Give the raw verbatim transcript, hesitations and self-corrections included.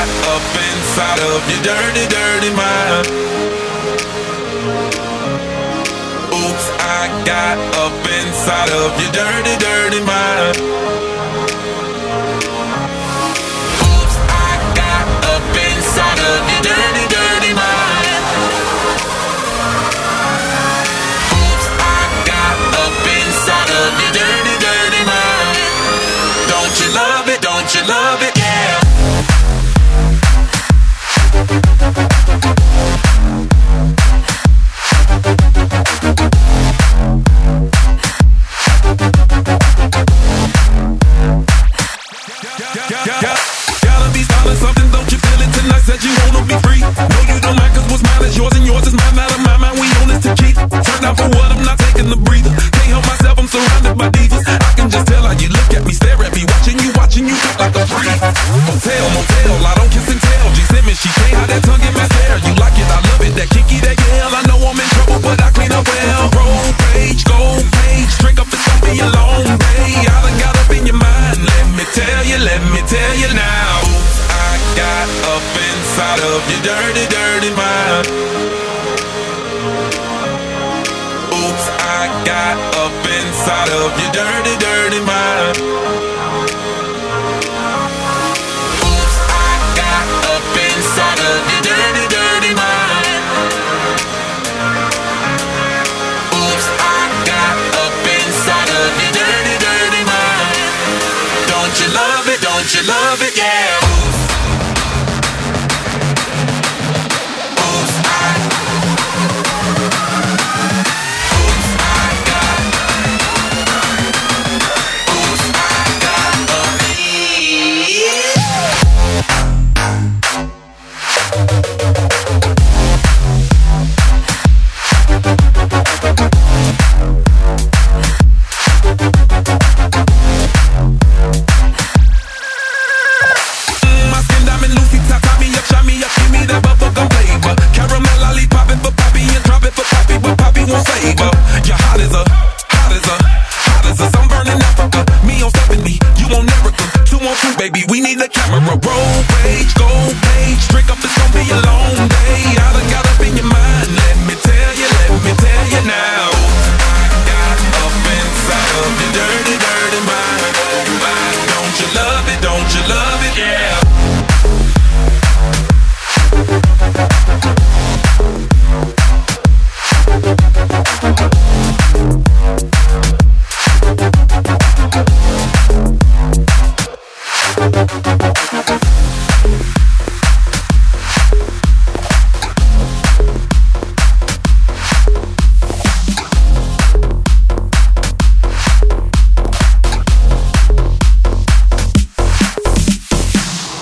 got up inside of your dirty, dirty mind. Oops, I got up inside of your dirty, dirty mind. Oops, I got up inside of your dirty, dirty mind. Oops, I got up inside of your dirty, dirty mind. Don't you love it? Don't you love it? Yeah. Gotta be starting something, don't you feel it tonight? Said you wanna be free. No, you don't mind, cause what's mine is yours and yours is mine. Out of my mind, we own this to keep. Turned out for what, I'm not taking the breather. Can't help myself, I'm surrounded by divas. I can just tell how you look at me, stare at me, watching you, watching you talk like a freak. Hotel, motel, I don't kiss and tell. G Simmons, she can't hide that tongue in my hair. You like it, I love it, that kinky, that yell. I know I'm in trouble, but I clean up well. Roll page, gold page, drink up, it's gonna be a long day. I done got up in your mind, let me tell you, let me tell you now. Oops, I got up inside of your dirty, dirty mind. Oops, I got up inside of your dirty, dirty mind. Oops, I got up inside of your dirty, dirty mind. Oops, I got up inside of your dirty, dirty mind. Don't you love it? Don't you love it? Yeah. Baby, we need the camera. Roll page, gold page, drink up, it's gonna be a long day. I done got up in your mind, let me tell you, let me tell you now. I got up inside of you.